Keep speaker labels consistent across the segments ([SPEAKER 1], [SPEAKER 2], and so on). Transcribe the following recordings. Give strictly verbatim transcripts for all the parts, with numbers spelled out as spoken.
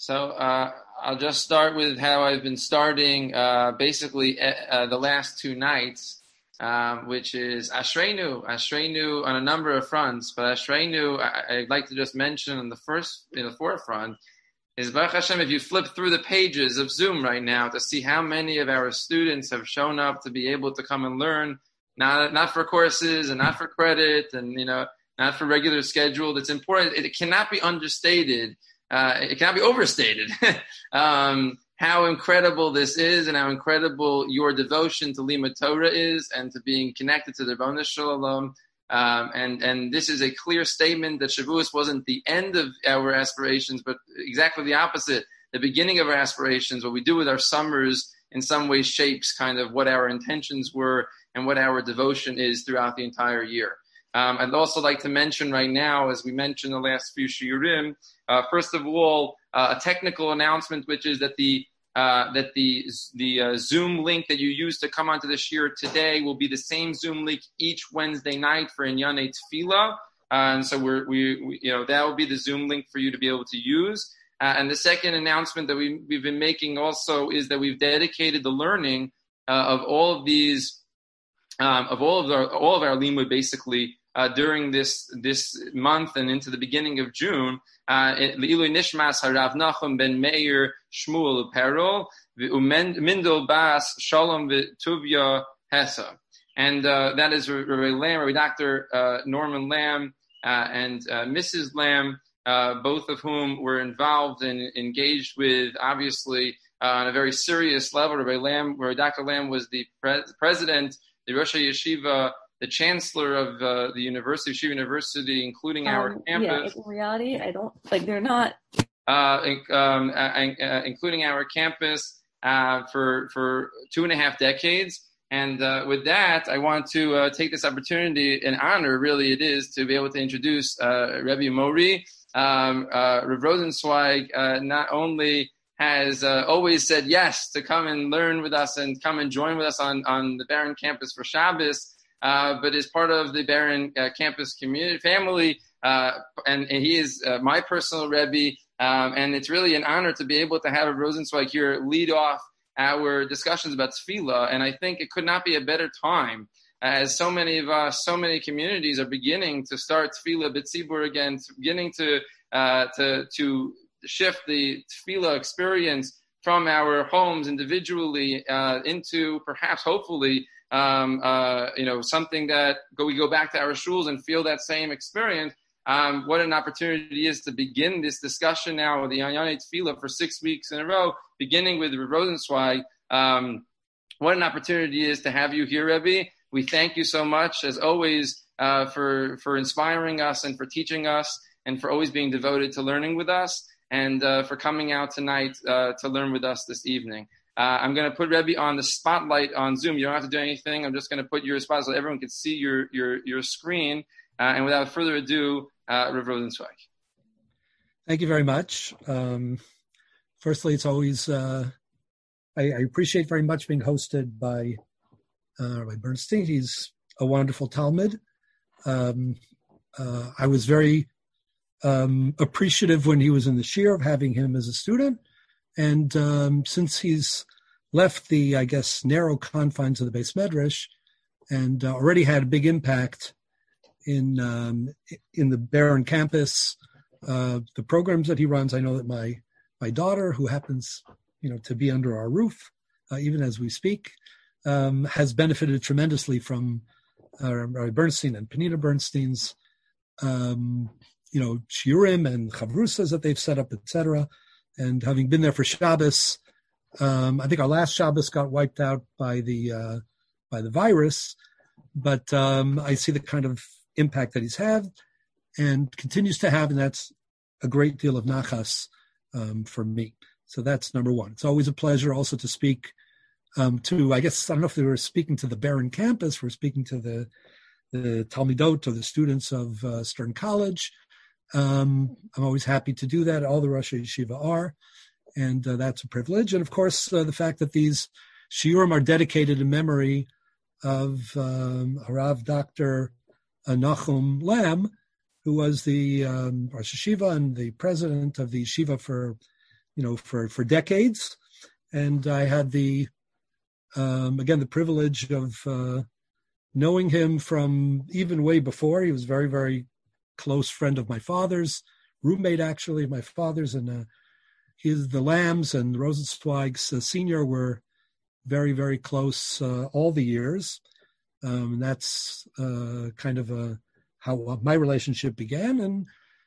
[SPEAKER 1] So uh, I'll just start with how I've been starting uh, basically uh, the last two nights, um, which is Ashreinu, Ashreinu on a number of fronts. But Ashreinu, I- I'd like to just mention on the first, in the forefront, is Baruch Hashem, if you flip through the pages of Zoom right now to see how many of our students have shown up to be able to come and learn, not not for courses and not for credit and, you know, not for regular schedule. It's important. It cannot be understated. Uh, it cannot be overstated um, how incredible this is and how incredible your devotion to Limud Torah is and to being connected to the Ribono Shel Olam. Um, and, and this is a clear statement that Shavuos wasn't the end of our aspirations, but exactly the opposite, the beginning of our aspirations. What we do with our summers in some ways shapes kind of what our intentions were and what our devotion is throughout the entire year. Um, I'd also like to mention right now, as we mentioned the last few shiurim, uh, first of all, uh, a technical announcement, which is that the uh, that the the uh, Zoom link that you use to come onto the shiur today will be the same Zoom link each Wednesday night for Inyanei Tefillah, uh, and so we're we, we you know that will be the Zoom link for you to be able to use. Uh, and the second announcement that we we've been making also is that we've dedicated the learning uh, of all of these um, of all of our all of our limud basically. Uh, during this this month and into the beginning of June, Le'ilui Nishmas Harav Nachum ben Meir Shmuel Uperol Mindel Bas Shalom V'Tuvia Hesa, and uh, that is Rabbi Lamb, Rabbi Doctor uh, Norman Lamb, uh, and uh, Missus Lamb, uh, both of whom were involved and engaged with, obviously, uh, on a very serious level. Rabbi Lamb, Rabbi Doctor Lamb was the pre- president, the Rosh Yeshiva, the chancellor of uh, the University of Yeshiva University, including
[SPEAKER 2] um,
[SPEAKER 1] our campus.
[SPEAKER 2] Yeah, in reality, I don't, like, they're not.
[SPEAKER 1] Uh, um, uh, uh, including our campus uh, for for two and a half decades. And uh, with that, I want to uh, take this opportunity, an honor really it is, to be able to introduce uh, Rebbe Mori. Um, uh, Rav Rosenzweig uh, not only has uh, always said yes to come and learn with us and come and join with us on, on the Barron campus for Shabbos, Uh, but is part of the Barron uh, campus community family, uh, and, and he is uh, my personal Rebbe, um, and it's really an honor to be able to have Rosenzweig here lead off our discussions about Tefillah, and I think it could not be a better time, as so many of us, so many communities are beginning to start Tefillah B'tzibur again, beginning to uh, to to shift the Tefillah experience from our homes individually uh, into perhaps, hopefully, Um, uh, you know, something that go, we go back to our shuls and feel that same experience. Um, what an opportunity it is to begin this discussion now with the Inyanei Tefillah for six weeks in a row, beginning with Rav Rosenzweig. Um, what an opportunity it is to have you here, Rebbe. We thank you so much, as always, uh, for, for inspiring us and for teaching us and for always being devoted to learning with us and uh, for coming out tonight uh, to learn with us this evening. Uh, I'm going to put Rebbe on the spotlight on Zoom. You don't have to do anything. I'm just going to put your spot so everyone can see your your your screen. Uh, and without further ado, uh, Rav Rosenzweig.
[SPEAKER 3] Thank you very much. Um, firstly, it's always uh, I, I appreciate very much being hosted by uh, Rabbi Bernstein. He's a wonderful Talmud. Um, uh, I was very um, appreciative when he was in the shiur of having him as a student. And um, since he's left the, I guess, narrow confines of the Beis Medrash and uh, already had a big impact in um, in the Barron campus, uh, the programs that he runs, I know that my my daughter, who happens, you know, to be under our roof, uh, even as we speak, um, has benefited tremendously from uh, Rabbi Bernstein and Penina Bernstein's, um, you know, shiurim and chavrusas that they've set up, et cetera. And having been there for Shabbos, um, I think our last Shabbos got wiped out by the uh, by the virus, but um, I see the kind of impact that he's had and continues to have, and that's a great deal of nachas um, for me. So that's number one. It's always a pleasure also to speak um, to, I guess, I don't know if they were speaking to the Barron campus, we're speaking to the, the Talmidot or the students of uh, Stern College. Um, I'm always happy to do that. All the Rosh Yeshiva are, and uh, that's a privilege. And of course, uh, the fact that these shiurim are dedicated in memory of um, Harav Doctor Nachum Lamb, who was the um, Rosh Yeshiva and the president of the Yeshiva for you know, for, for decades. And I had the, um, again, the privilege of uh, knowing him from even way before. He was a very, very close friend of my father's, roommate actually of my father's, and uh, his, the Lambs and Rosenzweigs uh, Senior were very, very close uh, all the years. Um, and that's uh, kind of a, how my relationship began. And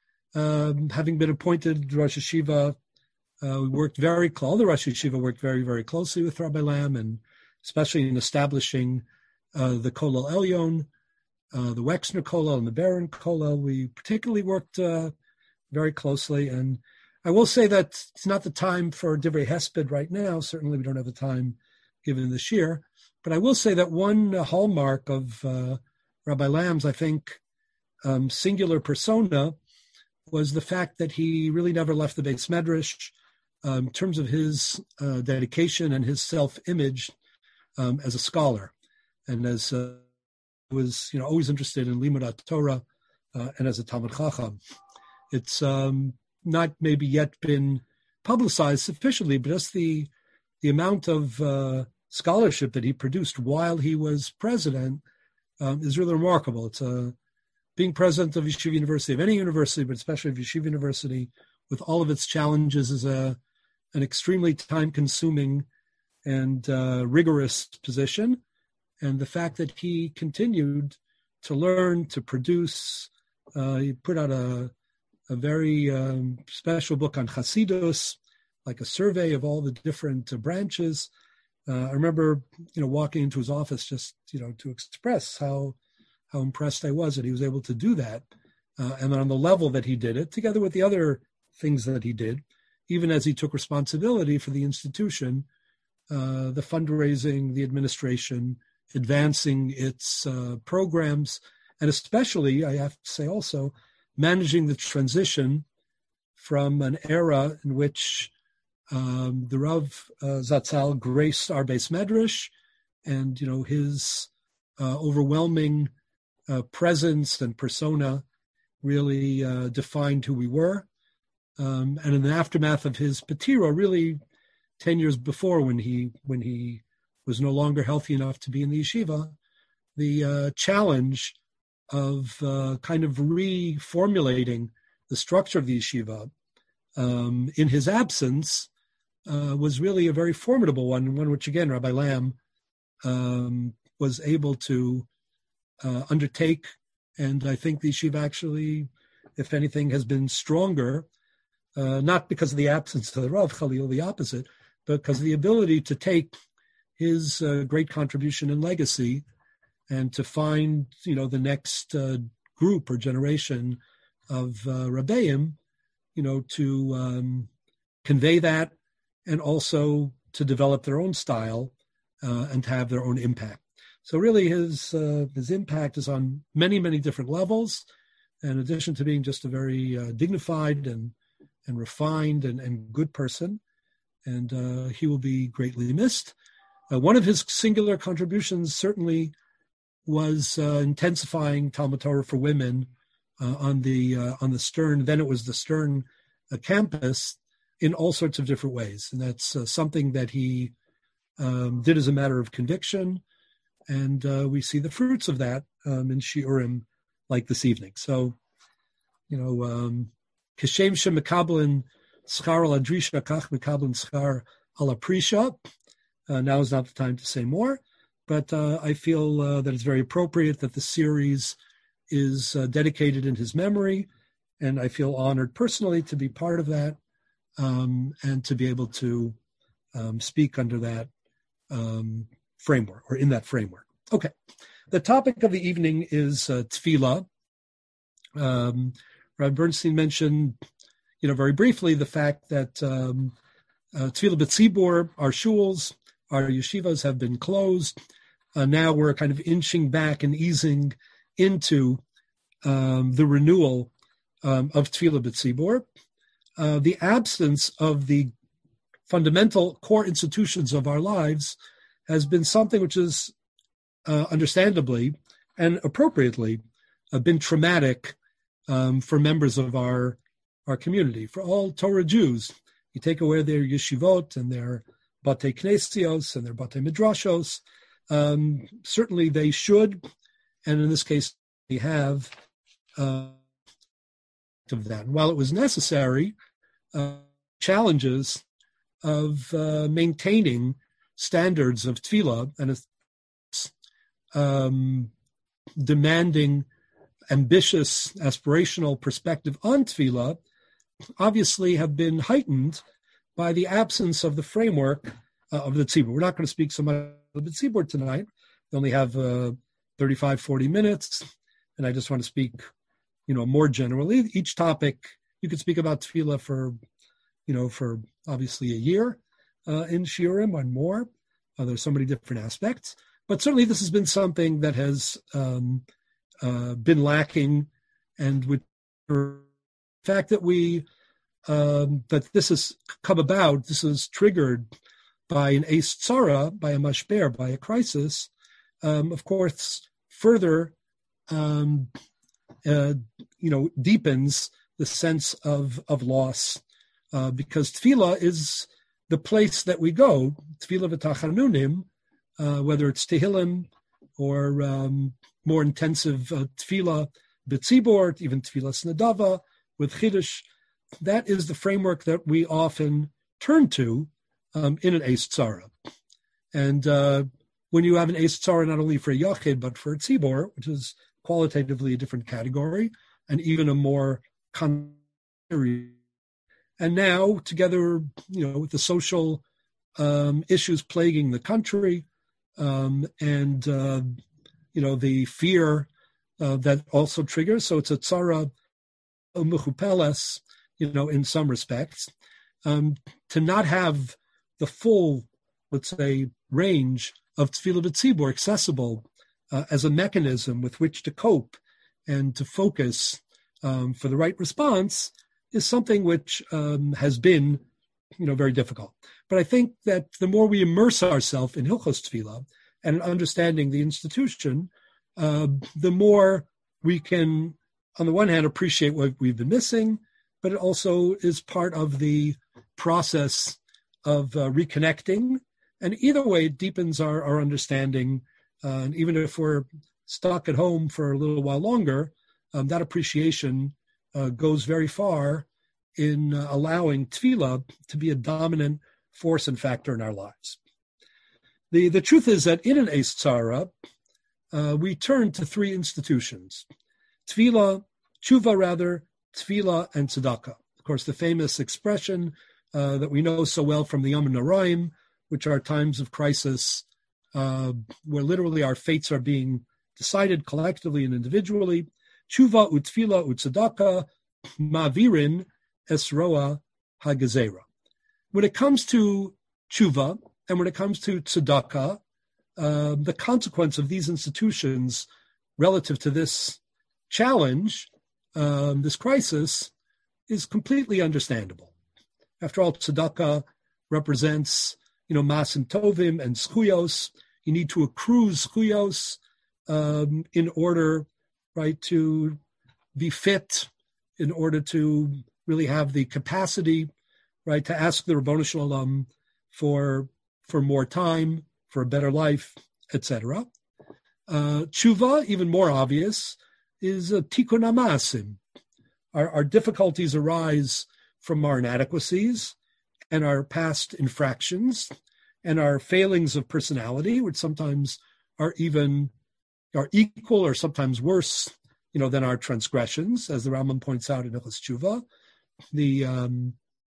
[SPEAKER 3] um, having been appointed Rosh Yeshiva, uh, we worked very close. All the Rosh Yeshiva worked very, very closely with Rabbi Lamb, and especially in establishing uh, the Kollel Elyon, uh, the Wexner Kollel and the Baron Kollel. We particularly worked uh, very closely. And I will say that it's not the time for Divrei Hesped right now. Certainly we don't have the time given this year. But I will say that one uh, hallmark of uh, Rabbi Lamb's, I think, um, singular persona was the fact that he really never left the Beis Medrash um, in terms of his uh, dedication and his self-image um, as a scholar, and as uh, was, you know, always interested in Limud Torah uh, and as a Talmid Chacham. It's um, not maybe yet been publicized sufficiently, but just the the amount of uh, scholarship that he produced while he was president um, is really remarkable. It's a, being president of Yeshiva University, of any university, but especially of Yeshiva University, with all of its challenges, is a an extremely time-consuming and uh, rigorous position. And the fact that he continued to learn, to produce, uh, he put out a, a very um, special book on Hasidus, like a survey of all the different uh, branches. Uh, I remember, you know, walking into his office just, you know, to express how how impressed I was that he was able to do that. Uh, and on the level that he did it, together with the other things that he did, even as he took responsibility for the institution, uh, the fundraising, the administration, advancing its uh, programs, and especially, I have to say also, managing the transition from an era in which um, the Rav uh, Zatzal graced our Beis Medrash, and, you know, his uh, overwhelming uh, presence and persona really uh, defined who we were. Um, and in the aftermath of his Patira, really ten years before, when he when he was no longer healthy enough to be in the yeshiva, the uh, challenge of uh, kind of reformulating the structure of the yeshiva um, in his absence uh, was really a very formidable one, one which, again, Rabbi Lamb um, was able to uh, undertake. And I think the yeshiva actually, if anything, has been stronger, uh, not because of the absence of the Rav Khalil, the opposite, but because of the ability to take his uh, great contribution and legacy and to find, you know, the next uh, group or generation of uh, Rebbeim, you know, to um, convey that and also to develop their own style uh, and to have their own impact. So really his uh, his impact is on many, many different levels. In addition to being just a very uh, dignified and, and refined and, and good person, and uh, he will be greatly missed. Uh, one of his singular contributions certainly was uh, intensifying Talmud Torah for women uh, on the uh, on the Stern. Then it was the Stern uh, campus in all sorts of different ways, and that's uh, something that he um, did as a matter of conviction, and uh, we see the fruits of that um, in Shiurim like this evening. So, you know, um, Kishem shemekablin schar al adrisha kach mekablin schar al aprisha. Uh, now is not the time to say more, but uh, I feel uh, that it's very appropriate that the series is uh, dedicated in his memory, and I feel honored personally to be part of that um, and to be able to um, speak under that um, framework or in that framework. Okay, the topic of the evening is uh, tefillah. Um, Rabbi Bernstein mentioned, you know, very briefly the fact that um, uh, tefillah b'tzibur, our shuls, our yeshivas have been closed. Uh, now we're kind of inching back and easing into um, the renewal um, of Tefillah B'tzibur. Uh, the absence of the fundamental core institutions of our lives has been something which is uh, understandably and appropriately uh, been traumatic um, for members of our, our community. For all Torah Jews, you take away their yeshivot and their batei knesios and their batei midrashos, um, certainly they should, and in this case, they have uh, of that. And while it was necessary, uh, challenges of uh, maintaining standards of tefillah and um, demanding ambitious, aspirational perspective on tefillah obviously have been heightened by the absence of the framework uh, of the tzibur. We're not going to speak so much about the tzibur tonight. We only have uh, thirty-five, forty minutes, and I just want to speak, you know, more generally. Each topic, you could speak about tefillah for, you know, for obviously a year uh, in shiurim and more. Uh, there's so many different aspects. But certainly this has been something that has um, uh, been lacking, and with the fact that we, um, that this has come about, this is triggered by an eis tzara, by a mashber, by a crisis, um, of course, further, um, uh, you know, deepens the sense of, of loss, uh, because tefillah is the place that we go, tefillah v'tachanunim, uh, whether it's tehillim or um, more intensive uh, tefillah b'tzibor, even tefillah snadava with chiddush. That is the framework that we often turn to um, in an eis tzara. And uh, when you have an eis tzara not only for a yachid, but for a tzibor, which is qualitatively a different category, and even a more con- and now, together, you know, with the social um, issues plaguing the country, um, and uh, you know, the fear uh, that also triggers. So it's a tzara mechupeles, you know, in some respects, um, to not have the full, let's say, range of tefillah b'tzibur accessible uh, as a mechanism with which to cope and to focus um, for the right response is something which um, has been, you know, very difficult. But I think that the more we immerse ourselves in Hilchos Tefillah and understanding the institution, uh, the more we can, on the one hand, appreciate what we've been missing, but it also is part of the process of uh, reconnecting. And either way, it deepens our, our understanding. Uh, and even if we're stuck at home for a little while longer, um, that appreciation uh, goes very far in uh, allowing tefillah to be a dominant force and factor in our lives. The, the truth is that in an eis tzara, uh, we turn to three institutions: tefillah, tshuva rather, tefillah, and tzedakah. Of course, the famous expression uh, that we know so well from the Yom Noraim, which are times of crisis uh, where literally our fates are being decided collectively and individually. Tshuva utfila utzedakah mavirin esroa hagazera. When it comes to tshuva and when it comes to tzedakah, uh, the consequence of these institutions relative to this challenge, um, this crisis, is completely understandable. After all, tzedakah represents, you know, masim tovim and zchuyos. You need to accrue zchuyos um, in order, right, to be fit, in order to really have the capacity, right, to ask the Ribbono Shel Olam for for more time, for a better life, et cetera. Uh, tshuva, even more obvious, is a tikkun hamasim. Our, our difficulties arise from our inadequacies and our past infractions and our failings of personality, which sometimes are even are equal or sometimes worse, you know, than our transgressions, as the Rambam points out in Hilchos Tshuva. The um,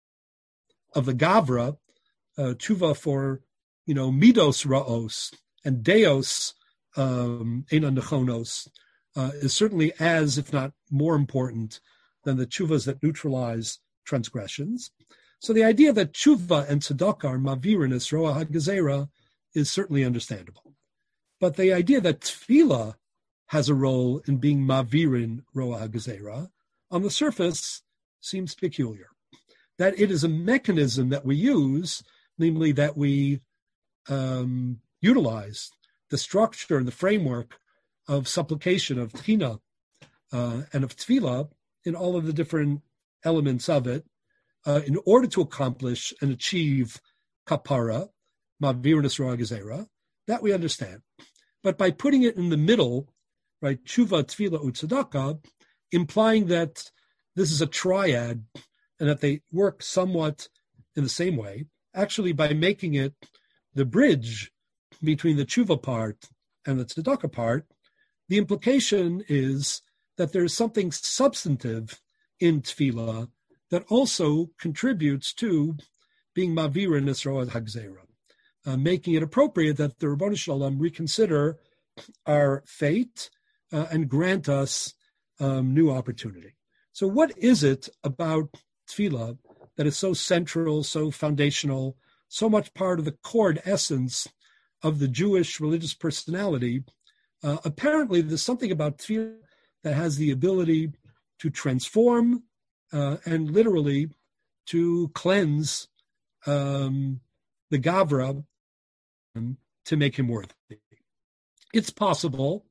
[SPEAKER 3] of the Gavra, uh, tshuva for, you know, midos ra'os and deos um, eina nechonos uh, is certainly as, if not more important than the tshuvas that neutralize transgressions. So the idea that tshuva and tzedakah are mavirin es roa hagazera is certainly understandable. But the idea that tefillah has a role in being mavirin roa hagazera on the surface seems peculiar. That it is a mechanism that we use, namely that we um, utilize the structure and the framework of supplication, of tchina, uh, and of tefillah in all of the different elements of it, uh, in order to accomplish and achieve kapara, ma'avir Yisrael gezerah, that we understand. But by putting it in the middle, right, tshuva, tefillah, u'tzedakah, implying that this is a triad and that they work somewhat in the same way, actually by making it the bridge between the tshuva part and the tzedakah part, the implication is that there is something substantive in tefillah that also contributes to being ma'avir in Yisrael hagzera, uh, making it appropriate that the Ribbono Shel Olam reconsider our fate uh, and grant us um, new opportunity. So what is it about tefillah that is so central, so foundational, so much part of the core essence of the Jewish religious personality? Uh, apparently, there's something about tefillah that has the ability to transform uh, and literally to cleanse um, the Gavra um, to make him worthy. It's possible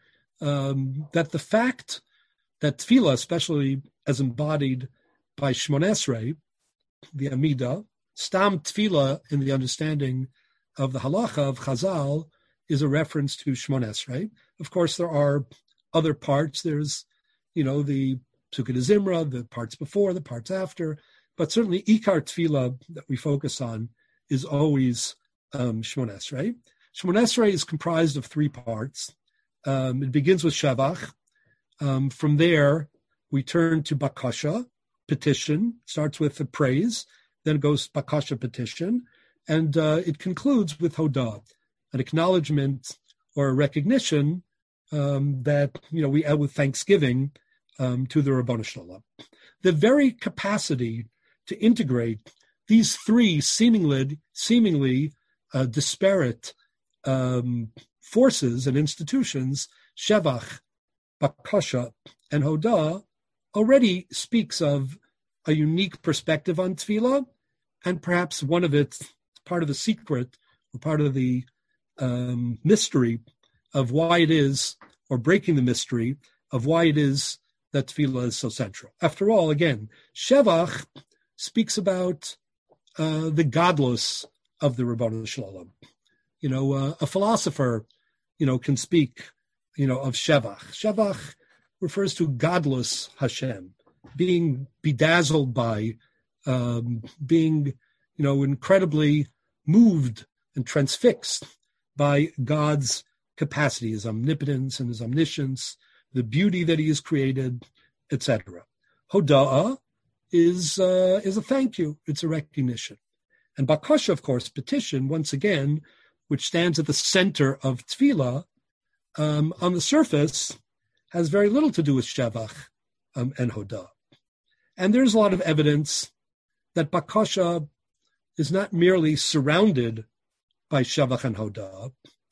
[SPEAKER 3] um, that the fact that tefillah, especially as embodied by Shmona Esrei, the Amida, stam tefillah in the understanding of the halacha of Chazal is a reference to Shmona Esrei. Of course, there are other parts. There's, you know, the Psukkah de Zimra, the parts before, the parts after, but certainly Ikar tefillah that we focus on is always um, Shmona Esrei. Shmona Esrei is comprised of three parts. Um, it begins with Shevach. Um, from there, we turn to Bakasha, petition, starts with the praise, then goes Bakasha, petition, and uh, it concludes with Hodah, an acknowledgement or a recognition um, that, you know, we add with thanksgiving um, to the Ribbono Shel Olam. The very capacity to integrate these three seemingly, seemingly uh, disparate um, forces and institutions, Shevach, Bakasha, and Hodah, already speaks of a unique perspective on tefillah, and perhaps one of its part of the secret or part of the um, mystery of why it is, or breaking the mystery of why it is that tefillah is so central. After all, again, Shevach speaks about uh, the godless of the Ribbono Shel Olam. You know, uh, a philosopher, you know, can speak, you know, of Shevach. Shevach refers to godless Hashem, being bedazzled by, um, being, you know, incredibly moved and transfixed by God's capacity, his omnipotence and his omniscience, the beauty that he has created, et cetera. Hoda'ah is uh, is a thank you. It's a recognition. And Bakasha, of course, petition, once again, which stands at the center of tefillah, um, on the surface, has very little to do with Shevach um, and Hodah. And there's a lot of evidence that Bakasha is not merely surrounded by Shevach and Hodah.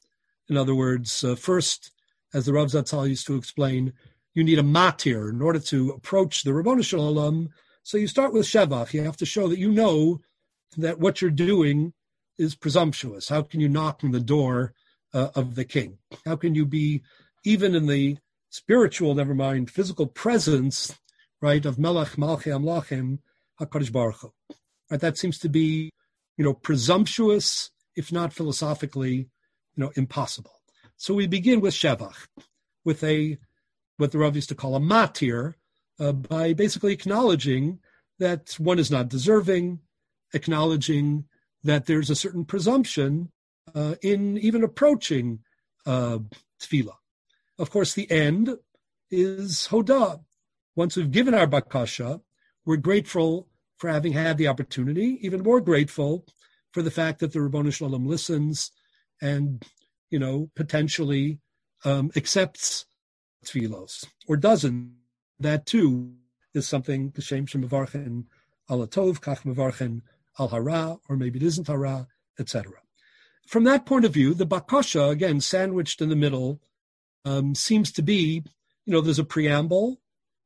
[SPEAKER 3] In other words, uh, first, as the Rav Zatzal used to explain, you need a matir in order to approach the Ribbono Shel Olam. So you start with Shevach. You have to show that you know that what you're doing is presumptuous. How can you knock on the door uh, of the king? How can you be, even in the spiritual, never mind, physical presence, right, of Melech Malchei Amlachim, HaKadosh Baruch Hu? Right, that seems to be, you know, presumptuous, if not philosophically, you know, impossible. So we begin with Shevach, with a, what the Rav used to call a matir, uh, by basically acknowledging that one is not deserving, acknowledging that there's a certain presumption uh, in even approaching uh, tefillah. Of course, the end is Hodah. Once we've given our bakasha, we're grateful for having had the opportunity, even more grateful for the fact that the Ribbono Shel Olam listens and, you know, potentially um, accepts tefillos, or doesn't. That too is something, Kashem Shemavarchen al Tov, Kach Mevarchen al Hara, or maybe it isn't Hara, et cetera. From that point of view, the bakasha, again, sandwiched in the middle, um, seems to be, you know, there's a preamble,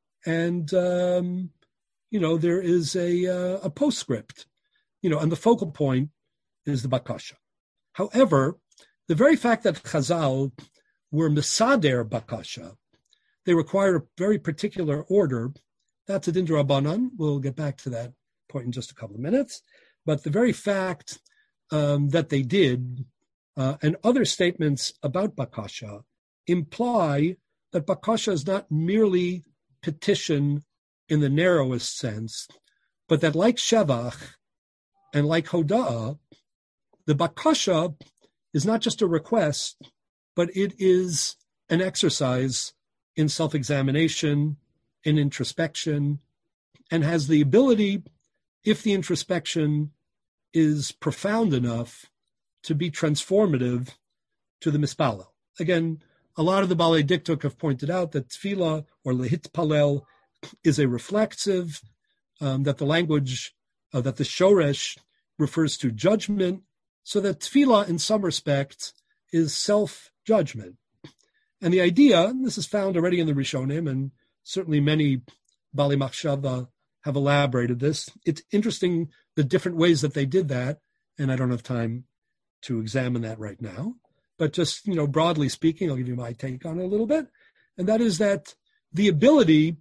[SPEAKER 3] and, um, you know, there is a, uh, a postscript, you know, and the focal point is the bakasha. However, the very fact that Chazal were mesader bakasha, they require a very particular order. That's a din d'Rabbanan. We'll get back to that point in just a couple of minutes. But the very fact um, that they did uh, and other statements about bakasha imply that bakasha is not merely petition in the narrowest sense, but that like shevach and like hoda'ah, the bakasha is not just a request, but it is an exercise in self-examination, in introspection, and has the ability, if the introspection is profound enough, to be transformative to the mispalel. Again, a lot of the Balei Diktuk have pointed out that tefillah or lehitpalel is a reflexive, um, that the language, uh, that the shoresh refers to judgment, so that tefillah in some respects is self-judgment. And the idea, and this is found already in the Rishonim, and certainly many Balei Machshava have elaborated this. It's interesting the different ways that they did that, and I don't have time to examine that right now. But just, you know, broadly speaking, I'll give you my take on it a little bit, and that is that the ability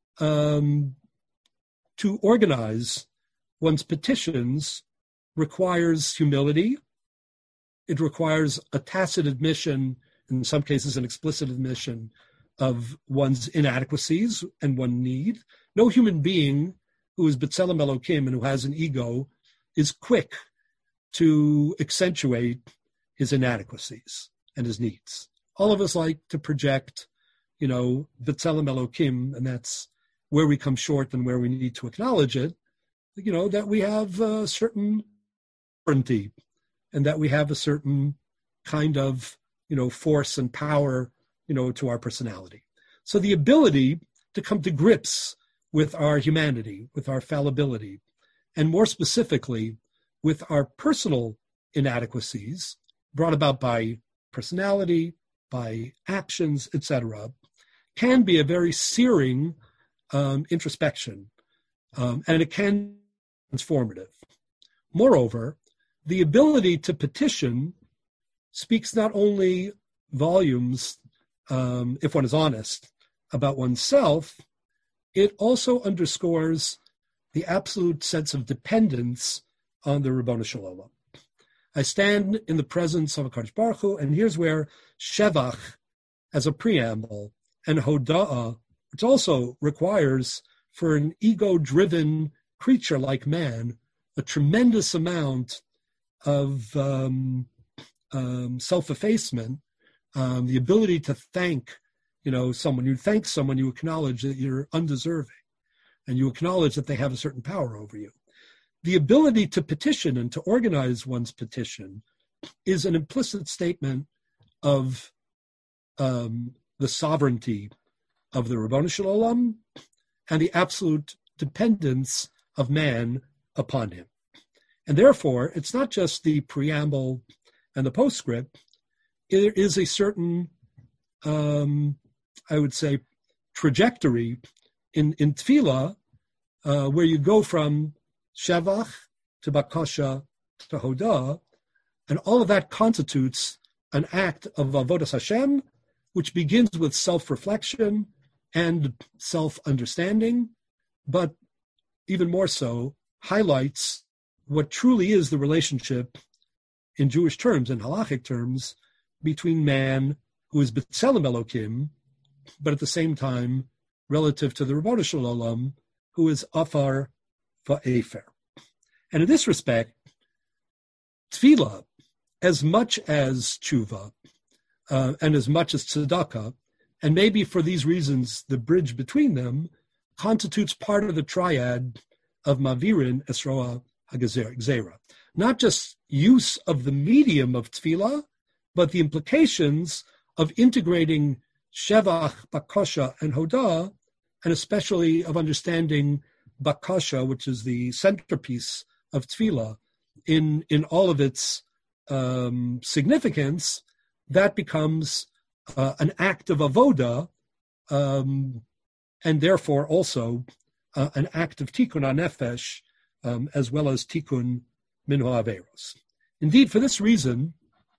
[SPEAKER 3] um, to organize one's petitions requires humility. It requires a tacit admission, in some cases an explicit admission, of one's inadequacies and one need. No human being who is B'Tselem Elokim and who has an ego is quick to accentuate his inadequacies and his needs. All of us like to project, you know, B'Tselem Elokim, and that's where we come short and where we need to acknowledge it, you know, that we have a certain sovereignty and that we have a certain kind of, you know, force and power, you know, to our personality. So the ability to come to grips with our humanity, with our fallibility, and more specifically, with our personal inadequacies brought about by personality, by actions, et cetera, can be a very searing um, introspection, um, and it can be transformative. Moreover, the ability to petition speaks not only volumes, um, if one is honest, about oneself, it also underscores the absolute sense of dependence on the Ribono Shel Olam. I stand in the presence of a HaKadosh Baruch Hu, and here's where Shevach, as a preamble, and Hoda'ah, which also requires for an ego-driven creature like man a tremendous amount of um, um, self-effacement, um, the ability to thank, you know, someone. You thank someone, you acknowledge that you're undeserving, and you acknowledge that they have a certain power over you. The ability to petition and to organize one's petition is an implicit statement of um, the sovereignty of the Ribono Shel Olam and the absolute dependence of man upon him. And therefore, it's not just the preamble and the postscript. There is a certain, um, I would say, trajectory in, in tefillah uh, where you go from Shevach to Bakasha to Hoda'ah, and all of that constitutes an act of Avodas Hashem, which begins with self-reflection and self-understanding, but even more so, highlights what truly is the relationship in Jewish terms, in halachic terms, between man, who is B'Tselem Elokim, but at the same time, relative to the Ribono Shel Olam, who is Afar Va'efer. And in this respect, tefillah, as much as tshuva, uh, and as much as tzedakah, and maybe for these reasons, the bridge between them, constitutes part of the triad of Mavirin Esroa HaGzera. Not just use of the medium of tefillah, but the implications of integrating Shevach, Bakasha, and Hoda'ah, and especially of understanding Bakasha, which is the centerpiece of tefillah, in, in all of its um, significance. That becomes uh, an act of avoda, um, and therefore also uh, an act of tikkun hanefesh, um, as well as tikkun min ha'averos. Indeed, for this reason,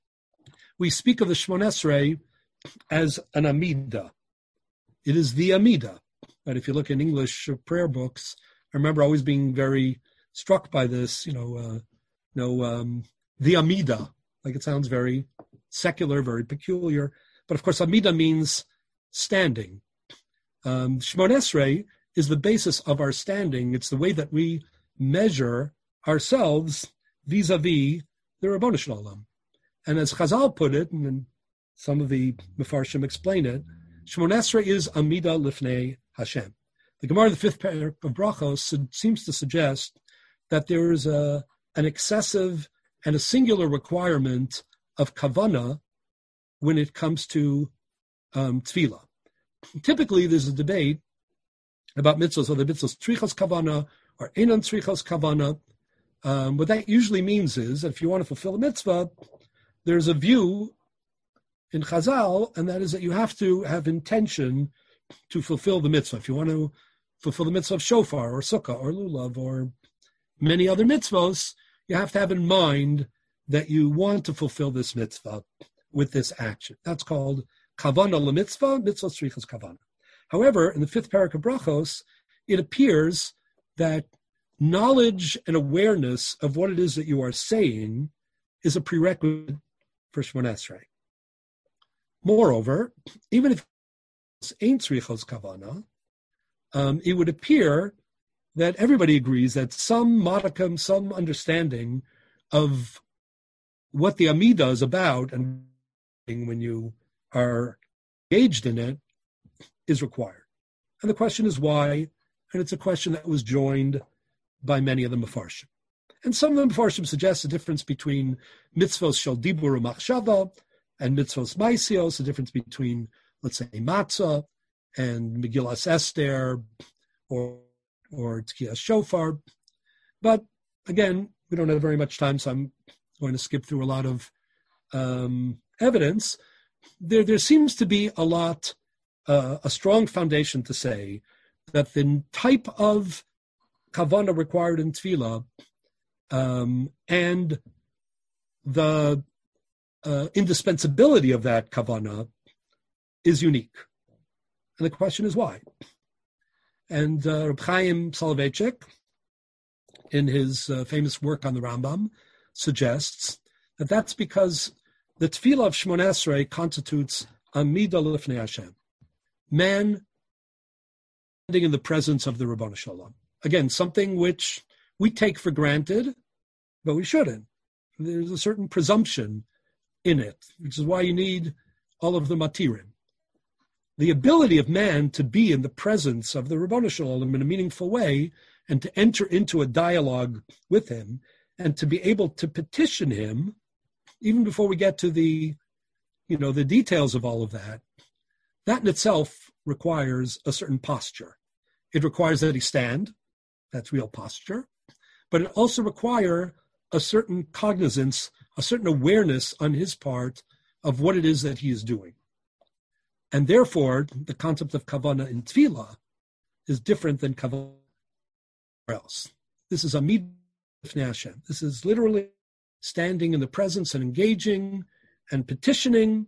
[SPEAKER 3] we speak of the Shmona Esrei as an Amida. It is the Amida. But if you look in English prayer books, I remember always being very struck by this, you know, uh, you know, um, the Amida, like it sounds very secular, very peculiar. But of course, Amida means standing. Um, Shmon Esrei is the basis of our standing. It's the way that we measure ourselves vis-a-vis the Rabbanu Shalom. And as Chazal put it, and some of the Mefarshim explain it, Shmon Esrei is Amida Lifnei Hashem. The Gemara, the fifth parak of Brachos, seems to suggest that there is a, an excessive and a singular requirement of kavana when it comes to um, tefillah. Typically, there's a debate about mitzvahs, whether mitzvahs trichos kavana or einon trichos kavana. Um, what that usually means is that if you want to fulfill a mitzvah, there's a view in Chazal, and that is that you have to have intention to fulfill the mitzvah. If you want to fulfill the mitzvah of shofar or sukkah or lulav or many other mitzvahs, you have to have in mind that you want to fulfill this mitzvah with this action. That's called kavana lemitzvah, mitzvah strichas kavana. However, in the fifth parak of Brachos, it appears that knowledge and awareness of what it is that you are saying is a prerequisite for Shmon Esrei. Moreover, even if it's ain't strichas kavana, um, it would appear that everybody agrees that some modicum, some understanding of what the Amida is about and when you are engaged in it is required. And the question is why, and it's a question that was joined by many of the Mefarshim. And some of the Mefarshim suggest a difference between mitzvos shel dibur u'machshava and mitzvos maisios, the difference between, let's say, matzah and Megillas Esther or or Tkiyas Shofar. But again, we don't have very much time, so I'm going to skip through a lot of um, evidence. There, there seems to be a lot, uh, a strong foundation to say that the type of kavana required in tefillah um, and the uh, indispensability of that kavana is unique. And the question is why? And uh, Reb Chaim Soloveitchik, in his uh, famous work on the Rambam, suggests that that's because the tefillah of Shmon Esrei constitutes Amida Lifnei Hashem, man standing in the presence of the Rabbanu Shalom. Again, something which we take for granted, but we shouldn't. There's a certain presumption in it, which is why you need all of the matirim. The ability of man to be in the presence of the Rabbanu Shalom in a meaningful way and to enter into a dialogue with him and to be able to petition him, even before we get to the, you know, the details of all of that, that in itself requires a certain posture. It requires that he stand, that's real posture, but it also requires a certain cognizance, a certain awareness on his part of what it is that he is doing. And therefore, the concept of kavana in tefillah is different than kavana else. This is Amida Lifnei Hashem. This is literally standing in the presence and engaging and petitioning,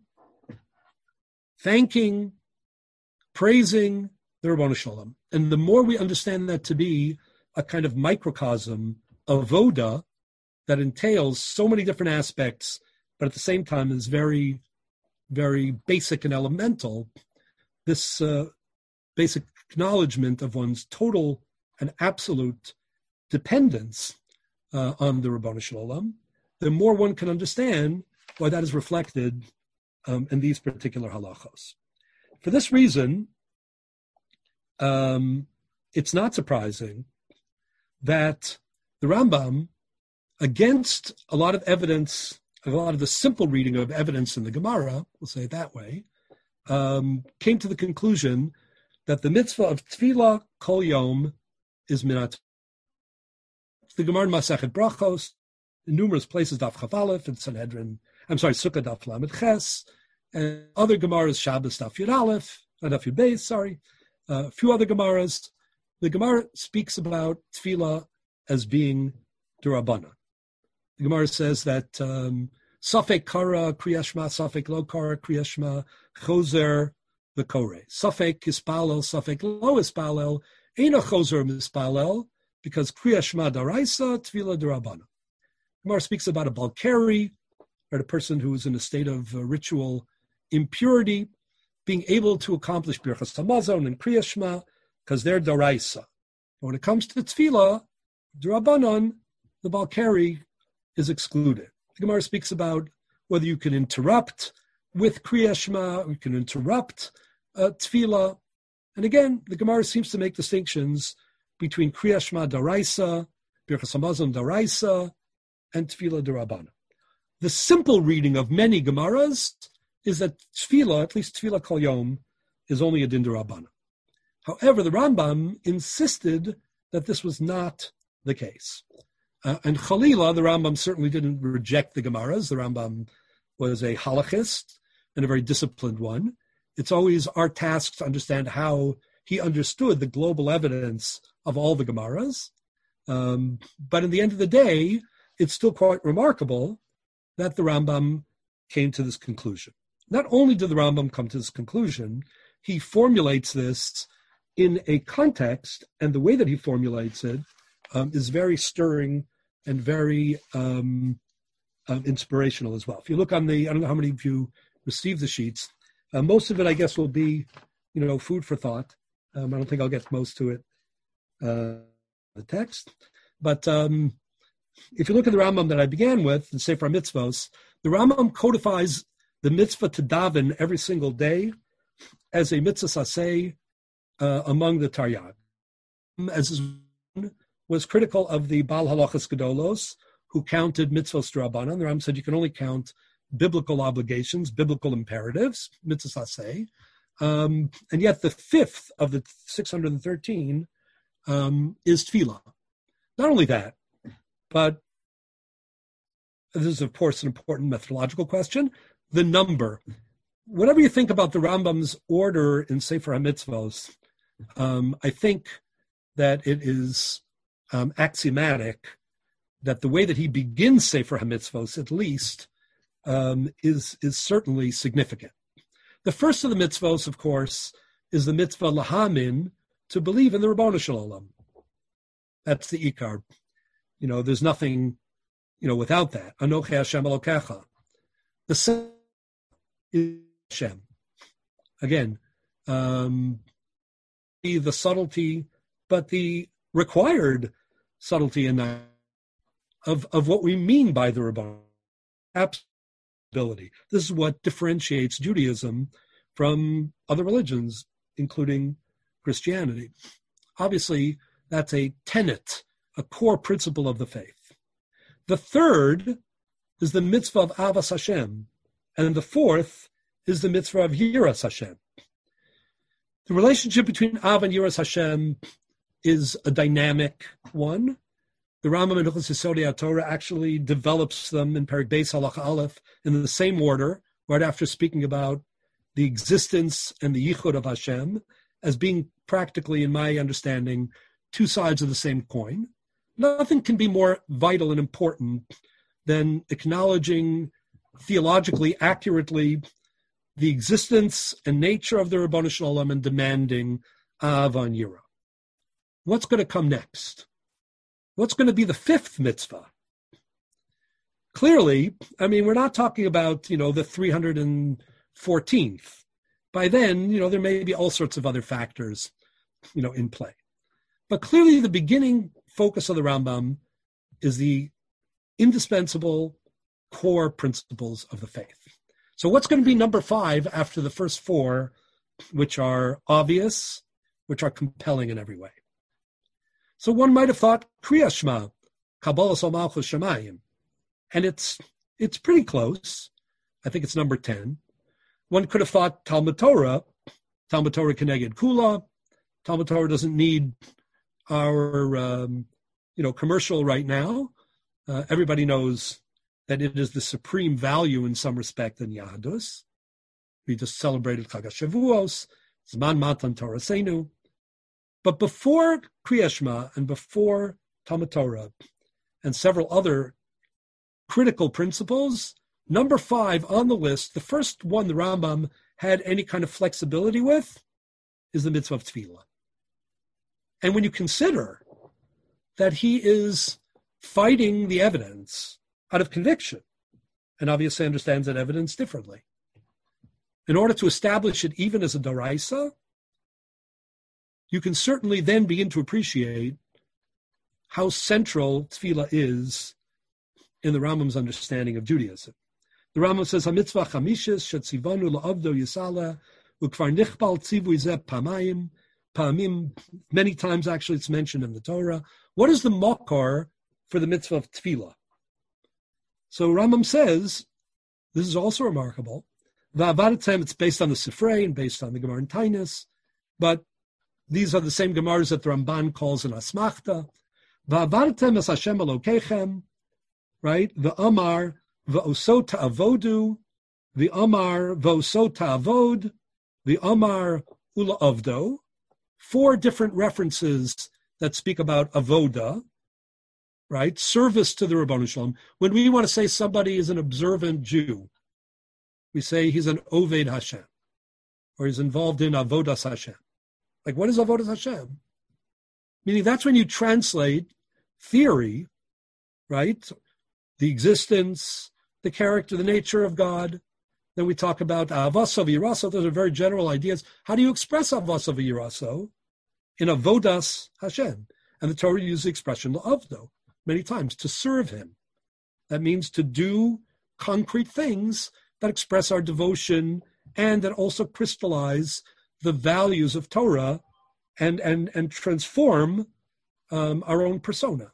[SPEAKER 3] thanking, praising the Rabbanu Shalom. And the more we understand that to be a kind of microcosm of avoda that entails so many different aspects, but at the same time is very, very basic and elemental, this uh, basic acknowledgement of one's total and absolute dependence uh, on the Rabbanu Shalom, the more one can understand why that is reflected um, in these particular halachos. For this reason, um, it's not surprising that the Rambam, against a lot of evidence, a lot of the simple reading of evidence in the Gemara, we'll say it that way, um, came to the conclusion that the mitzvah of tefillah kol yom is minat. The Gemara in Masechet Brachos, in numerous places, Daf Chaf Aleph and Sanhedrin, I'm sorry, Sukkah Daf Lamed Ches, and other Gemaras, Shabbos Daf Yud Aleph, Daf Yud Beis, sorry, uh, a few other Gemaras. The Gemara speaks about tefillah as being d'Rabbanan. The Gemara says that um, Safek Kara Kriyashma, Safek Lo Kara Kriyashma, Choser the Kore. Safek Ispalel, Safek Lo Ispalel, Eina Choser Mispalel, because Kriya Shema Daraisa, Tefillah D'Rabbanan. Gemara speaks about a Balkari, or a person who is in a state of uh, ritual impurity, being able to accomplish Birchas Hamazon and Kriya Shema, because they're Daraisa. When it comes to Tefillah, D'Rabbanan, the Balkari is excluded. The Gemara speaks about whether you can interrupt with Kriya Shema, you can interrupt uh, Tefillah. And again, the Gemara seems to make distinctions between Kriya Shema Daraisa, Birchas Hamazon Daraisa, and Tefillah D'Rabbanan. The simple reading of many Gemaras is that Tefillah, at least Tefillah Kol Yom, is only a Din D'Rabbanan. However, the Rambam insisted that this was not the case. Uh, and Chalila, the Rambam certainly didn't reject the Gemaras. The Rambam was a halachist and a very disciplined one. It's always our task to understand how he understood the global evidence of all the Gemaras. Um, but in the end of the day, it's still quite remarkable that the Rambam came to this conclusion. Not only did the Rambam come to this conclusion, he formulates this in a context, and the way that he formulates it um, is very stirring and very um, um, inspirational as well. If you look on the, I don't know how many of you received the sheets, uh, most of it, I guess, will be, you know, food for thought. Um, I don't think I'll get most to it, uh, the text. But um, if you look at the Rambam that I began with, the Sefer Mitzvos, the Rambam codifies the mitzvah to daven every single day as a mitzvah saseh uh, among the Taryag. As his was critical of the Baal Halachas Gedolos, who counted mitzvos d'Rabbanan. The Rambam said you can only count biblical obligations, biblical imperatives, mitzvah saseh. Um, and yet the fifth of the six hundred thirteen um, is tefillah. Not only that, but this is, of course, an important methodological question. The number. Whatever you think about the Rambam's order in Sefer HaMitzvos, um, I think that it is um, axiomatic that the way that he begins Sefer HaMitzvos, at least, um, is, is certainly significant. The first of the mitzvos, of course, is the mitzvah lahamin, to believe in the Ribono Shel Olam. That's the ikar. You know, there's nothing, you know, without that. Anochi Hashem Elokecha. The second is Hashem. Again, um, the, the subtlety, but the required subtlety in that of, of what we mean by the Ribono. Absolutely. This is what differentiates Judaism from other religions, including Christianity. Obviously, that's a tenet, a core principle of the faith. The third is the mitzvah of Avas Hashem, and the fourth is the mitzvah of Yiras Hashem. The relationship between Av and Yiras Hashem is a dynamic one. The Rambam in Hilchos Yesodei HaTorah actually develops them in Perek Beis Halacha Aleph in the same order, right after speaking about the existence and the yichud of Hashem as being practically, in my understanding, two sides of the same coin. Nothing can be more vital and important than acknowledging theologically accurately the existence and nature of the Ribono Shel Olam and demanding Av and Yira. What's going to come next? What's going to be the fifth mitzvah? Clearly, I mean, we're not talking about, you know, the three hundred fourteenth. By then, you know, there may be all sorts of other factors, you know, in play. But clearly the beginning focus of the Rambam is the indispensable core principles of the faith. So what's going to be number five after the first four, which are obvious, which are compelling in every way? So one might have thought Kriya Shema, Kabbalas Malchus Shemayim, and it's it's pretty close. I think it's number ten. One could have thought Talmud Torah, Talmud Torah Keneged Kula. Talmud Torah doesn't need our um, you know commercial right now. Uh, everybody knows that it is the supreme value in some respect in Yahadus. We just celebrated Chag HaShavuos, Zman Matan Torah Seinu. But before Kriya Shema and before Talmud Torah and several other critical principles, number five on the list, the first one the Rambam had any kind of flexibility with, is the mitzvah of tefillah. And when you consider that he is fighting the evidence out of conviction, and obviously understands that evidence differently. In order to establish it even as a daraisa, you can certainly then begin to appreciate how central tefillah is in the Rambam's understanding of Judaism. The Rambam says, "Hamitzvah chamishis shetzivanu la'avdo yisala ukvar nichbal tzivui zeh pamayim." Pamim, many times actually it's mentioned in the Torah. What is the makor for the mitzvah of tefillah? So Rambam says, this is also remarkable. Va'avadetem, it's based on the Sifrei and based on the Gemara in Tainis, but these are the same Gemaras that the Ramban calls an asmachta. Va'avadetem es Hashem Elokechem, right? The Amar va'oso ta'avodu, the Amar va'oso ta'avod, the Amar ula avdo. Four different references that speak about avoda, right? Service to the Rabbanu Shalom. When we want to say somebody is an observant Jew, we say he's an Oved Hashem, or he's involved in Avodas Hashem. Like, what is Avodas Hashem? Meaning that's when you translate theory, right? The existence, the character, the nature of God. Then we talk about Avasav Yiraso. Those are very general ideas. How do you express Avasav Yiraso? In Avodas Hashem. And the Torah uses the expression La'avdo many times, to serve him. That means to do concrete things that express our devotion and that also crystallize the values of Torah and, and, and transform um, our own persona.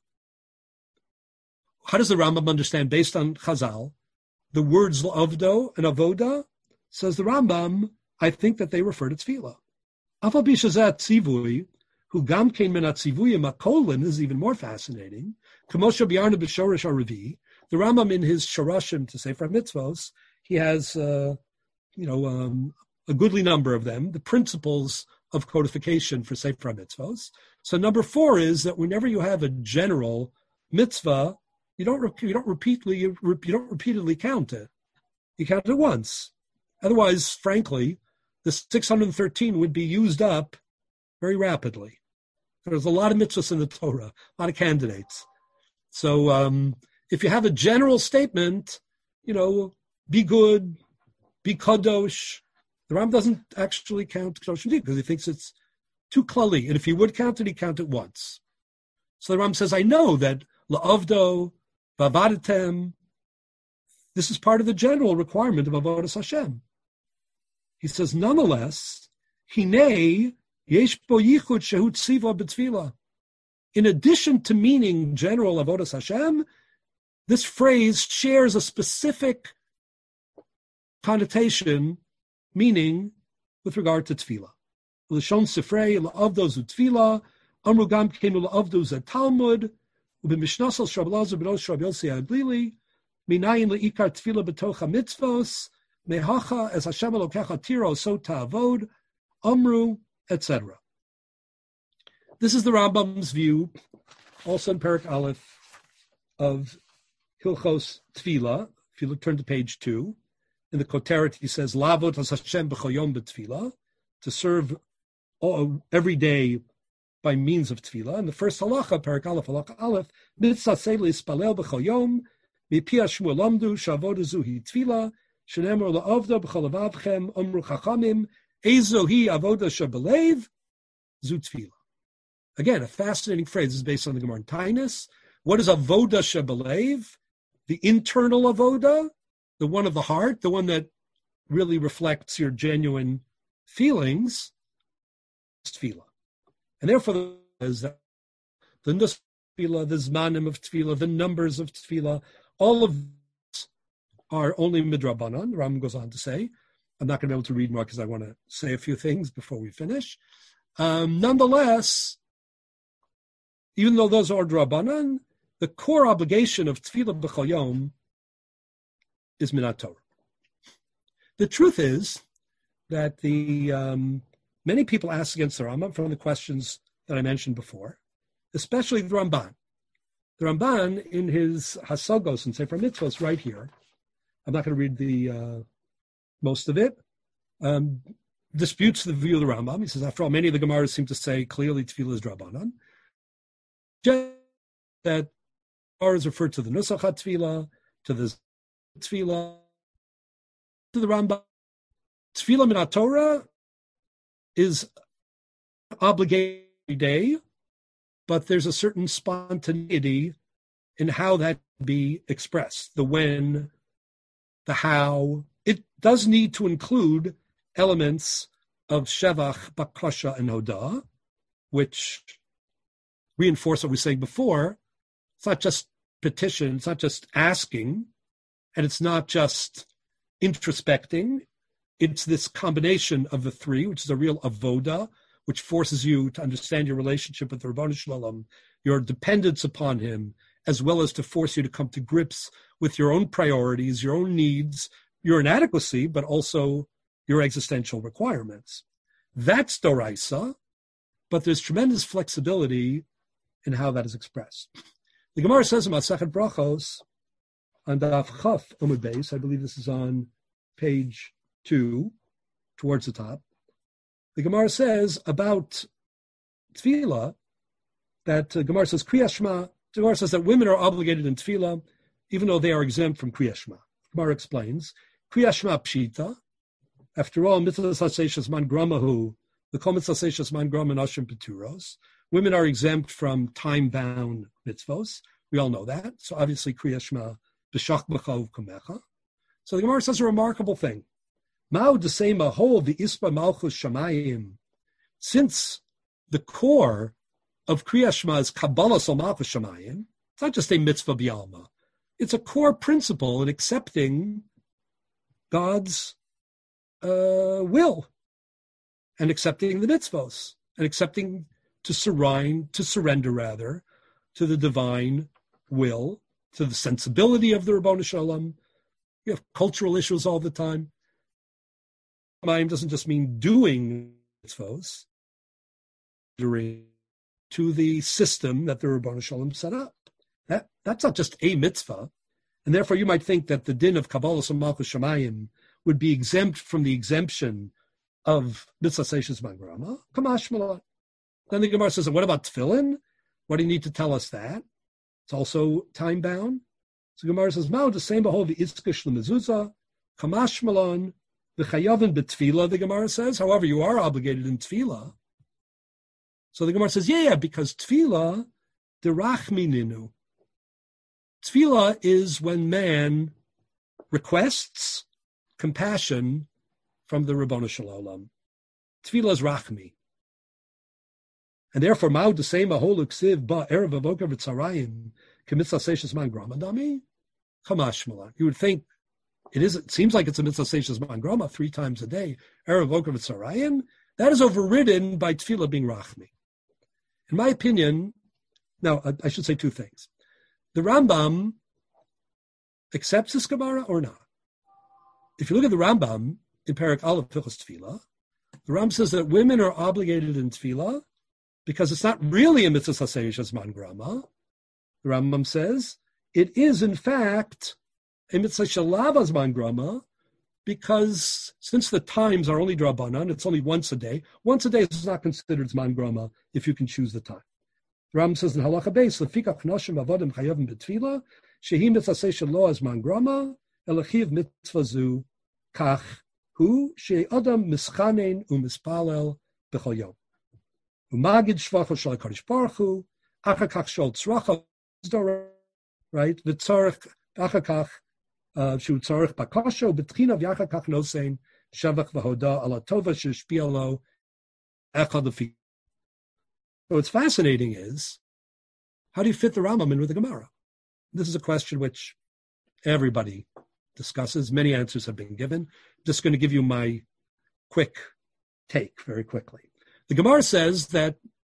[SPEAKER 3] How does the Rambam understand, based on Chazal, the words La'avdo and Avoda? Says the Rambam, I think that they refer to Tefillah. Afal bishazat tzivui, who gam kein min atzivuyim akolin, is even more fascinating. Kamosha b'yarna b'shorish aravi. The Rambam in his Sharashim to Sefer Mitzvos, he has, uh, you know, um, a goodly number of them, the principles of codification for Sefer Mitzvos. So number four is that whenever you have a general mitzvah, you don't you don't repeatedly you don't repeatedly count it. You count it once. Otherwise, frankly, the six hundred thirteen would be used up very rapidly. There's a lot of mitzvahs in the Torah, a lot of candidates. So um, if you have a general statement, you know, be good, be kadosh, the Ram doesn't actually count kadosh because he thinks it's too klali. And if he would count it, he'd count it once. So the Ram says, I know that la'avdo, vavadetem, this is part of the general requirement of Avodas Hashem. He says, nonetheless, Hinei yesh bo yichud shehu tziva b'tefillah. In addition to meaning general Avodas Hashem, this phrase shares a specific connotation, meaning with regard to tefillah. L'shon sifrei la'avdo zu tefillah, amru gam kenu la'avdo zu Talmud, u'b'mishnasal Shrav Elazar b'nos Shrav Yossi Adlili, minayin le'ikar tefillah b'tocha mitzvos, mehacha as Hashem Elokecha tiro so ta'avod, amru, et cetera. This is the Rambam's view, also in Perek Aleph, of Hilchos Tefillah. If you look, turn to page two, in the Koteret he says, Lavot as Hashem b'chol yom b'tefillah, to serve all, every day by means of tefillah. And the first halacha, Perek Aleph, halacha Aleph, mitzvah seili spalel b'chol yom, mipi Shmuel lamdu, shavod zuhi tefillah, shenemor la'avda b'chol avavchem, omru chachamim, ezohi avoda shabalev, zu tefillah. Again, a fascinating phrase. This is based on the Gemara in Tainis. What is avoda shabalev? The internal avoda, the one of the heart, the one that really reflects your genuine feelings, is tefillah. And therefore, is that the nus tefillah, the zmanim of tefillah, the numbers of tefillah, all of these are only midrabanan. The Rambam goes on to say, I'm not going to be able to read more because I want to say a few things before we finish. Um, nonetheless, even though those are drabanan, the core obligation of tefillah b'chol yom is minat Torah. The truth is that the um, many people ask against the Rambam from the questions that I mentioned before, especially the Ramban. The Ramban, in his Hasagos and Sefer Mitzvos, right here, I'm not going to read the uh, most of it, um, disputes the view of the Rambam. He says, after all, many of the Gemaras seem to say clearly tefillah is drabanan. that R is referred to the Nusach HaTefillah, to the Tefillah, to the Rambam. Tefillah min Torah is obligated every day, but there's a certain spontaneity in how that can be expressed. The when, the how. It does need to include elements of Shevach, Bakasha, and Hodah, which reinforce what we were saying before. It's not just petition, it's not just asking, and it's not just introspecting. It's this combination of the three, which is a real avoda, which forces you to understand your relationship with the Ribono Shel Olam, your dependence upon him, as well as to force you to come to grips with your own priorities, your own needs, your inadequacy, but also your existential requirements. That's Doraisa, but there's tremendous flexibility in how that is expressed. The Gemara says in Masechet Brachos, on Daf Chaf Amud Beis, I believe this is on page two, towards the top. The Gemara says about Tefillah, that uh, Gemara says, Kriyas Shema, the Gemara says that women are obligated in Tefillah, even though they are exempt from Kriyas Shema. Gemara explains, Kriyas Shema Pshita, after all, mitzvah saseishas man gramahu, the kol mitzvah saseishas man grama nashim peturos. Women are exempt from time-bound mitzvos. We all know that. So obviously, Kriyas Shema b'shach b'chav kumecha. So the Gemara says a remarkable thing. Ma'u d'seima hol v'ispa malchus shamayim. Since the core of Kriyas Shema is Kabbalah Sol Malchus Shamayim, it's not just a mitzvah b'yalma. It's a core principle in accepting God's uh, will and accepting the mitzvos and accepting to surrender, to surrender rather, to the divine will, to the sensibility of the Ribono Shel Olam. We have cultural issues all the time. Shamayim doesn't just mean doing mitzvos, to the system that the Ribono Shel Olam set up. That that's not just a mitzvah, and therefore you might think that the din of Kabbalah Sol Malchus Shamayim would be exempt from the exemption of mitzvah seishes man grama. Kamash malot. Then the Gemara says, "What about tefillin? What do you need to tell us that? It's also time bound." So the Gemara says, "Mao the same behold the itzkish lemezuzah kamash malon the chayavin betfila." The Gemara says, however, you are obligated in tefillah. So the Gemara says, yeah, yeah, because tefillah derachmininu. Tefillah is when man requests compassion from the Ribono Shel Olam. Tefillah is rachmi. And therefore, ma'u d'sei mahol uksiv ba erev avokav v'tzarayim k'mitzvah seishes man grama dami chamash malan. You would think it is. It seems like it's a mitzvah seishes man grama three times a day. Erev avokav v'tzarayim. That is overridden by tefillah being rachmi. In my opinion, now I, I should say two things. The Rambam accepts this Gemara or not? If you look at the Rambam in Perek Aleph Hilchos Tefillah, the Rambam says that women are obligated in Tefillah because it's not really a mitzvah saseish as man grama. The Rambam says it is in fact a mitzvah shalav as man grama because since the times are only drabanan, it's only once a day. Once a day is not considered man grama if you can choose the time. The Rambam says in Halacha Beis, lefikach noshim avodim chayavim betfila, shehi mitzvah seish lo as man grama, elachiv mitzvah zu kach hu she adam mischanein umispalel b'chol yom. Umagid shvacho shel HaKadosh Baruch Hu, achar kach shol tzracha, right? V'tzarech achar kach shu tzarech bakasho b'tchina v'achar kach nosein shavach v'hoda ala tova sheshpia lo echad lefi. So what's fascinating is, how do you fit the Rambam in with the Gemara? This is a question which everybody discusses. Many answers have been given. I'm just going to give you my quick take very quickly. The Gemara says that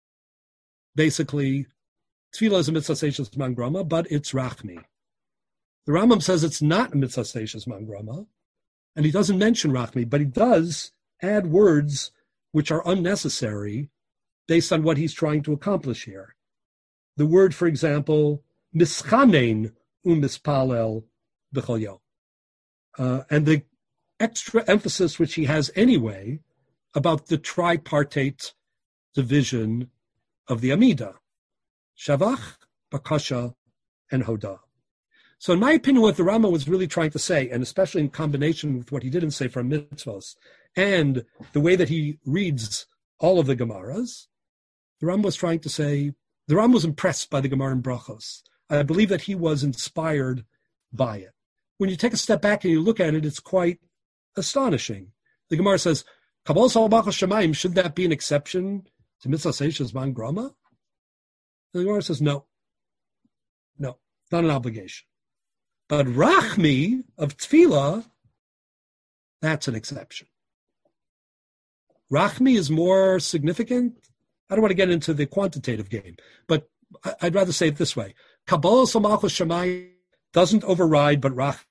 [SPEAKER 3] basically tefillah is a mitzvah seishes man grama, but it's rachmi. The Rambam says it's not a mitzvah seishes man grama, and he doesn't mention rachmi, but he does add words which are unnecessary based on what he's trying to accomplish here. The word, for example, mischanein umispalel b'chol yom. Uh, and the extra emphasis which he has anyway about the tripartite division of the Amida. Shavach, bakasha, and hoda. So in my opinion, what the Rambam was really trying to say, and especially in combination with what he didn't say from mitzvos, and the way that he reads all of the Gemaras, the Rambam was trying to say, the Rambam was impressed by the Gemara in Brachos. I believe that he was inspired by it. When you take a step back and you look at it, it's quite astonishing. The Gemara says, Kabbalah Salabachas Shemaim, should that be an exception to Mitzvah Seishas Man Grama? The Gemara says, no. No, not an obligation. But Rachmi of Tefillah, that's an exception. Rachmi is more significant. I don't want to get into the quantitative game, but I'd rather say it this way. Kabbalah Salabachas Shemaim doesn't override, but Rachmi.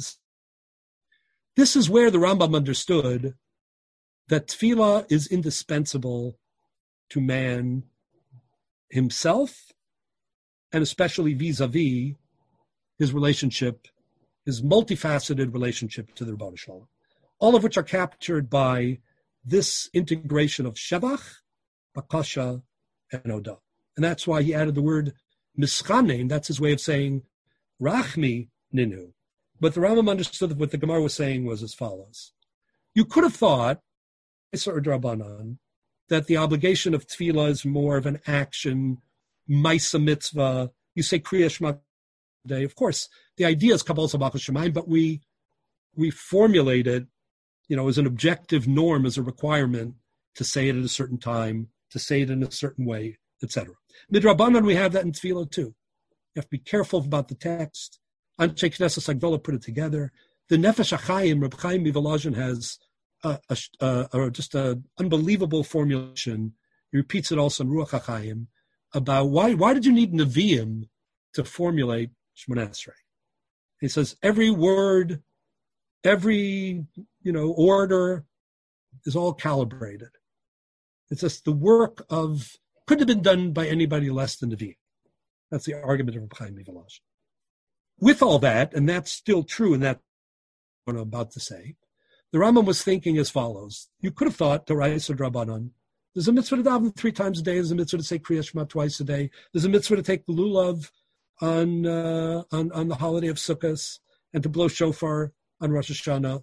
[SPEAKER 3] This is where the Rambam understood that tefillah is indispensable to man himself, and especially vis-a-vis his relationship, his multifaceted relationship to the Rebbeinu Shalom, all of which are captured by this integration of shevach, bakasha, and odah. And that's why he added the word mischanein. That's his way of saying rachmi ninu. But the Rambam understood that what the Gemara was saying was as follows. You could have thought, or Drabanan, that the obligation of tefillah is more of an action, maisa mitzvah. You say Kriya Shema today. Of course, the idea is Kabbalah Salabachas Shemaim, but we we formulate it, you know, as an objective norm, as a requirement to say it at a certain time, to say it in a certain way, et cetera. Midrabanan, we have that in tefillah too. You have to be careful about the text. Anshe Knesset Agdola put it together. The Nefesh HaChaim, Reb Chaim Mivolozhin, has a, a, a, a, just an unbelievable formulation. He repeats it also in Ruach HaChaim about why why did you need Nevi'im to formulate Shmoneh Esrei? He says every word, every you know order is all calibrated. It's just the work of, couldn't have been done by anybody less than Nevi'im. That's the argument of Reb Chaim Mivolozhin. With all that, and that's still true, and that's what I'm about to say, the Rambam was thinking as follows. You could have thought, D'oraisa Drabanan, there's a mitzvah to daven three times a day, there's a mitzvah to say Kriya Shema twice a day, there's a mitzvah to take the lulav on, uh, on, on the holiday of Sukkot, and to blow shofar on Rosh Hashanah.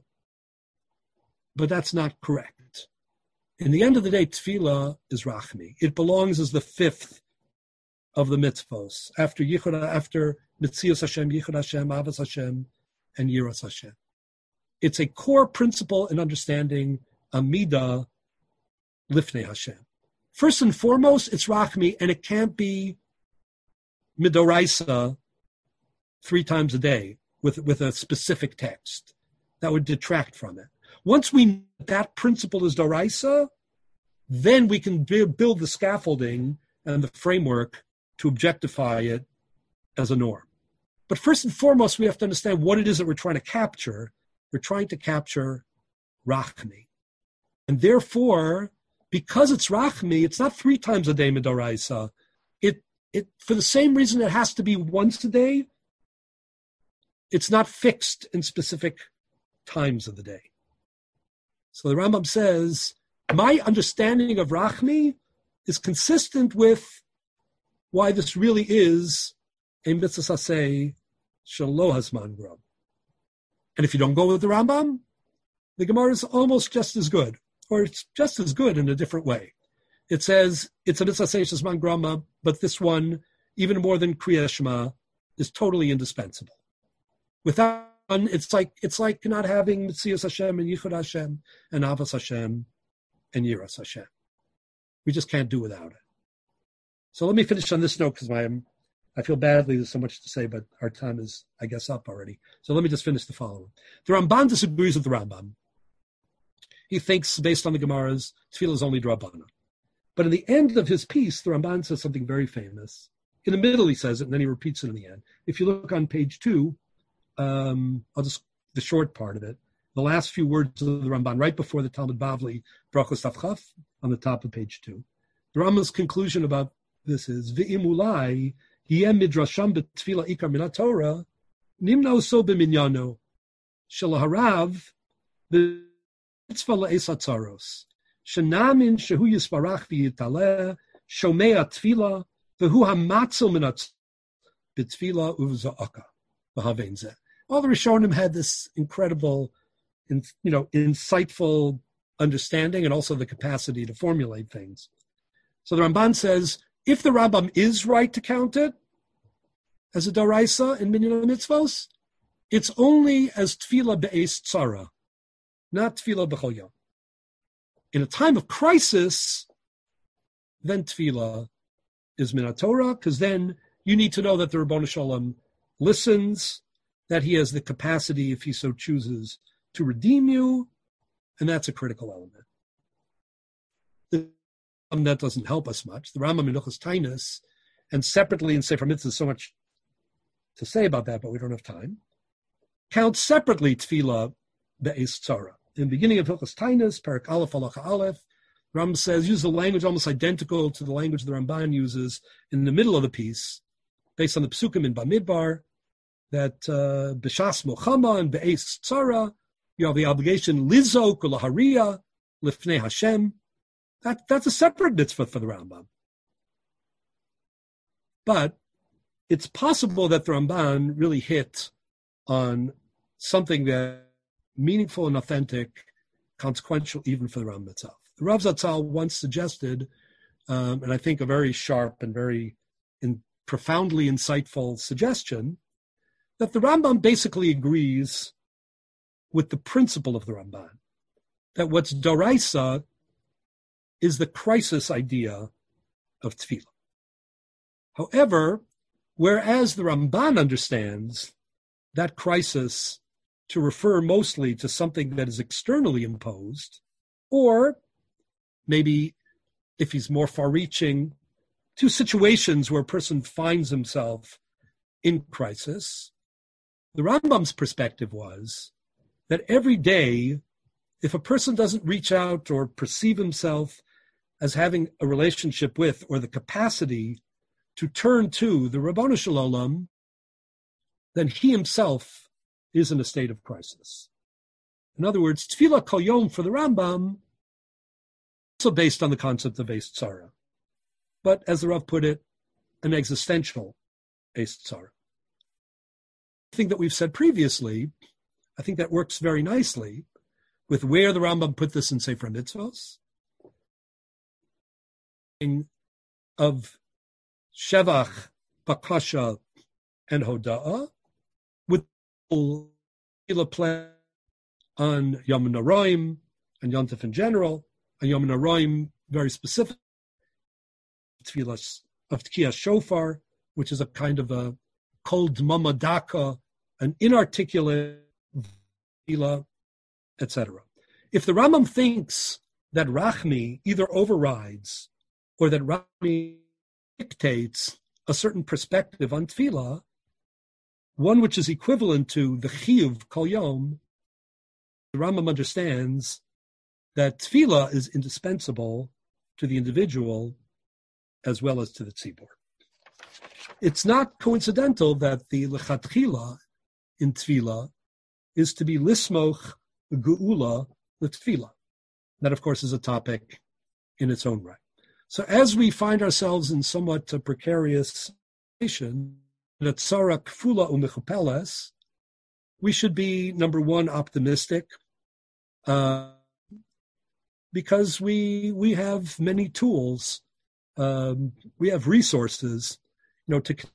[SPEAKER 3] But that's not correct. In the end of the day, tefillah is rachmi. It belongs as the fifth of the mitzvos, after Yichud, after Mitzias Hashem, Yichud Hashem, Avos Hashem, and Yiras Hashem. It's a core principle in understanding Amida Lifnei Hashem. First and foremost, it's Rachmi, and it can't be Midoraisa three times a day with, with a specific text. That would detract from it. Once we know that principle is Doraisa, then we can build the scaffolding and the framework to objectify it as a norm. But first and foremost, we have to understand what it is that we're trying to capture. We're trying to capture Rachmi. And therefore, because it's Rachmi, it's not three times a day Midoraisa. It, it, for the same reason it has to be once a day, it's not fixed in specific times of the day. So the Rambam says, my understanding of Rachmi is consistent with why this really is a mitzvah saseh shelo hazman grab. And if you don't go with the Rambam, the Gemara is almost just as good, or it's just as good in a different way. It says it's a mitzvah saseh hazman grama, but this one, even more than Kriya Shema, is totally indispensable. Without one, it's like it's like not having Mitzias Hashem and Yichud Hashem and Avos Hashem and Yiras Hashem. We just can't do without it. So let me finish on this note because my I feel badly. There's so much to say, but our time is, I guess, up already. So let me just finish the following. The Ramban disagrees with the Rambam. He thinks, based on the Gemaras, tefillah is only Drabanan. But in the end of his piece, the Ramban says something very famous. In the middle, he says it, and then he repeats it in the end. If you look on page two, um, I'll just, the short part of it, the last few words of the Ramban, right before the Talmud Bavli, Brachos Tavchaf, on the top of page two. The Rambam's conclusion about this is, V'imulai, Yem midrasham b'tefillah ikar min haTorah, nimna so b'minyano, shelaharav b'mitzvah la'es hatzaros, shenamin shehu yisparach v'yitaleh, shomei tefillah, v'hu hamatzel min haTorah, b'tfila uv'za'aka v'havein zeh. All the Rishonim had this incredible, you know, insightful understanding and also the capacity to formulate things. So the Ramban says, if the Rambam is right to count it as a Doraisa in Minyan HaMitzvos, it's only as Tefillah Be'ez Tzara, not Tefillah B'chol Yom. In a time of crisis, then Tefillah is Min HaTorah, because then you need to know that the Ribono Shel Olam listens, that he has the capacity, if he so chooses, to redeem you, and that's a critical element. The, um, that doesn't help us much. The Rambam in Hilchos Tainus, and separately in Sefer Mitzvahs, so much to say about that, but we don't have time, counts separately Tefillah Be'ez Tzara. In the beginning of Hilchos Tainus, Perek Aleph Halacha Aleph, the Rambam says, use a language almost identical to the language the Ramban uses in the middle of the piece, based on the Psukim in Bamidbar, that B'shas Mochama and Be'ez Tzara, you have the obligation Lizok or Lahariya, Lifnei Hashem. That, that's a separate mitzvah for the Rambam. But it's possible that the Ramban really hit on something that meaningful and authentic, consequential even for the Rambam itself. The Rav Zatzal once suggested, um, and I think a very sharp and very in, profoundly insightful suggestion, that the Rambam basically agrees with the principle of the Ramban, that what's Doraisa is the crisis idea of Tefillah. However, whereas the Ramban understands that crisis to refer mostly to something that is externally imposed, or maybe, if he's more far-reaching, to situations where a person finds himself in crisis, the Rambam's perspective was that every day, if a person doesn't reach out or perceive himself as having a relationship with or the capacity to turn to the Ribono Shel Olam, then he himself is in a state of crisis. In other words, Tefillah Kol Yom for the Rambam, also based on the concept of Be'ez Tzara, but as the Rav put it, an existential Be'ez Tzara. I think that we've said previously, I think that works very nicely with where the Rambam put this in Sefer Mitzvos, of Shevach, Bakasha, and Hoda'ah, with the plan on Yom Noraim and Yom Tov in general, and Yom Noraim very specific, Tefillah of Tkiyah Shofar, which is a kind of a kol dmama daka, an inarticulate tefillah, et cetera. If the Rambam thinks that Rachmi either overrides or that Rachmi dictates a certain perspective on tefillah, one which is equivalent to the chiyuv kol yom, the Rambam understands that tefillah is indispensable to the individual as well as to the tzibur. It's not coincidental that the lechatchila in tefillah is to be lismoch geula l'tefillah. That, of course, is a topic in its own right. So as we find ourselves in somewhat a precarious situation, that tzara kfula u'mechupeles, we should be, number one, optimistic, uh, because we we have many tools, um, we have resources, you know, to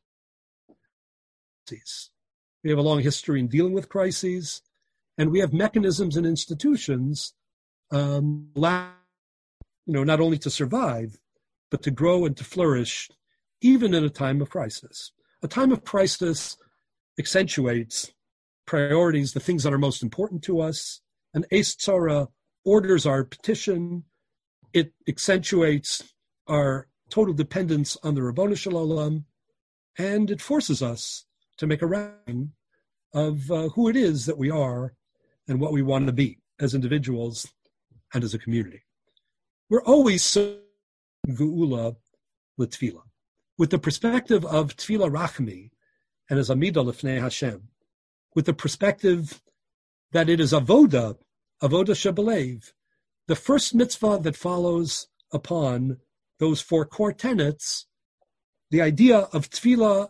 [SPEAKER 3] crises. We have a long history in dealing with crises, and we have mechanisms and institutions, um, allow, you know, not only to survive, but to grow and to flourish, even in a time of crisis. A time of crisis accentuates priorities, the things that are most important to us. And Be'ez Tzara orders our petition. It accentuates our total dependence on the Ribono Shel Olam, and it forces us to make a reckoning of uh, who it is that we are and what we want to be as individuals and as a community. We're always so geula l'tefillah, with the perspective of tefillah rachmi and as amidah lifnei Hashem, with the perspective that it is avoda, avoda shebelev, the first mitzvah that follows upon those four core tenets, the idea of tefillah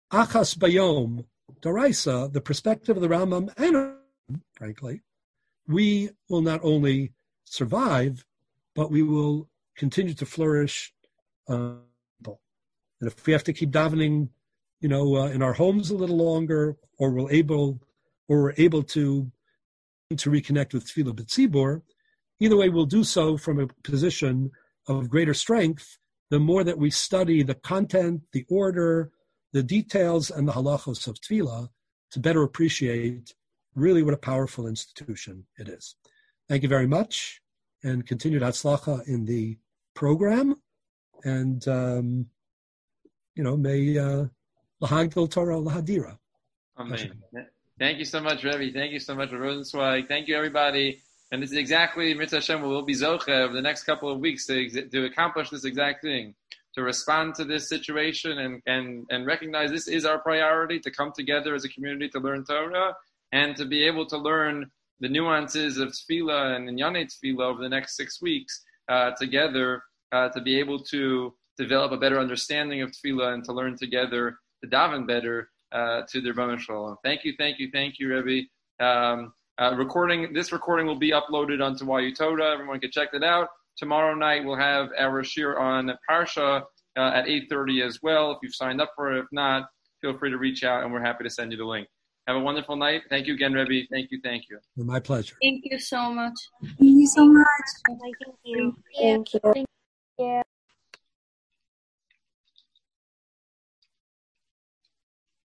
[SPEAKER 3] Achas Bayom, Doraisa, the perspective of the Rambam, and frankly, we will not only survive, but we will continue to flourish. Uh, and if we have to keep davening, you know, uh, in our homes a little longer, or we're able, or we're able to to reconnect with Tefillah B'tzibur, either way, we'll do so from a position of greater strength. The more that we study the content, the order, the details, and the halachos of Tefillah, to better appreciate really what a powerful institution it is. Thank you very much, and continued hatzlacha in the program. And, um, you know, may uh, lahagdil Torah lahadira.
[SPEAKER 1] Amen. Thank you so much, Rebbe. Thank you so much, Rosenzweig. Thank you, everybody. And this is exactly, Mitzvah Hashem will be zoche over the next couple of weeks to, to accomplish this exact thing, to respond to this situation and, and, and recognize this is our priority, to come together as a community to learn Torah and to be able to learn the nuances of Tefillah and Inyanei Tefillah over the next six weeks uh, together, uh, to be able to develop a better understanding of Tefillah and to learn together to daven better uh, to the Rebbeinu Shalom. Thank you, thank you, thank you, Rebbe. Um, uh, recording this recording will be uploaded onto Y U Torah. Everyone can check it out. Tomorrow night we'll have our shir on Parsha uh, at eight thirty as well. If you've signed up for it, if not, feel free to reach out and we're happy to send you the link. Have a wonderful night. Thank you again, Rebbe. Thank you, thank you.
[SPEAKER 3] My pleasure.
[SPEAKER 2] Thank you so much.
[SPEAKER 4] Thank you so much.
[SPEAKER 2] Thank you.
[SPEAKER 4] Thank you. Thank you.